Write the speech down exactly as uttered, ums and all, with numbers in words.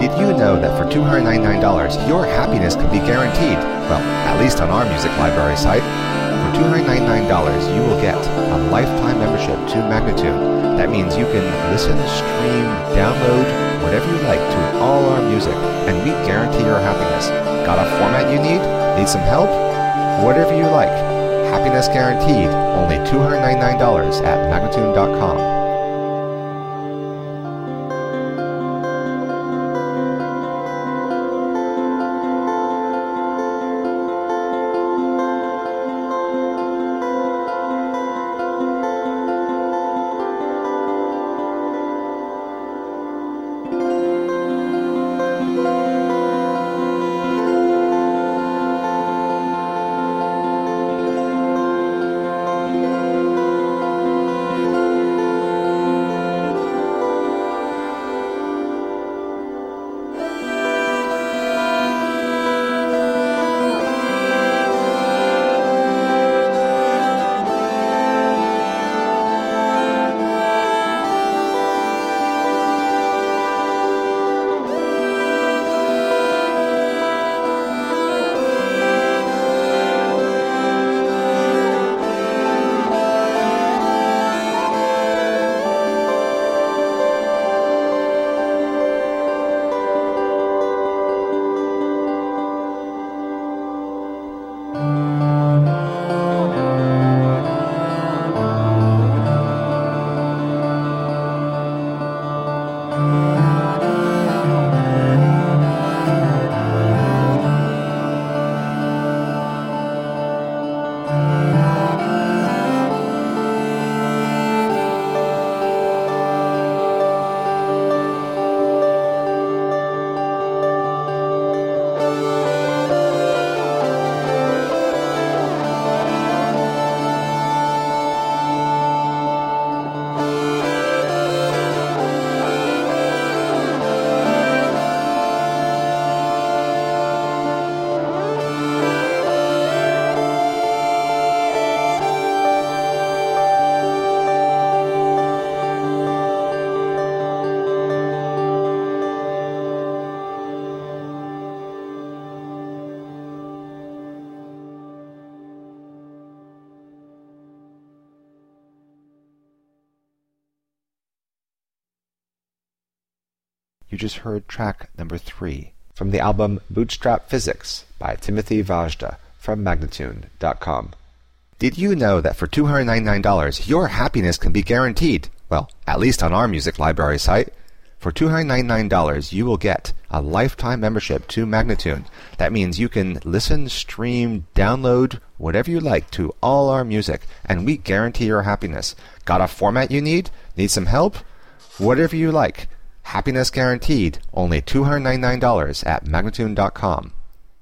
Did you know that for two hundred ninety-nine dollars, your happiness can be guaranteed? Well, at least on our music library site. For two hundred ninety-nine dollars, you will get a lifetime membership to Magnatune. That means you can listen, stream, download, whatever you like to all our music, and we guarantee your happiness. Got a format you need? Need some help? Whatever you like. Happiness guaranteed. Only two hundred ninety-nine dollars at Magnatune dot com. You just heard track number three from the album Bootstrap Physics by Timothy Vajda from Magnatune dot com. Did you know that for two hundred ninety-nine dollars, your happiness can be guaranteed? Well, at least on our music library site. For two hundred ninety-nine dollars, you will get a lifetime membership to Magnatune. That means you can listen, stream, download, whatever you like to all our music, and we guarantee your happiness. Got a format you need? Need some help? Whatever you like. Happiness guaranteed. Only two hundred ninety-nine dollars at Magnatune dot com.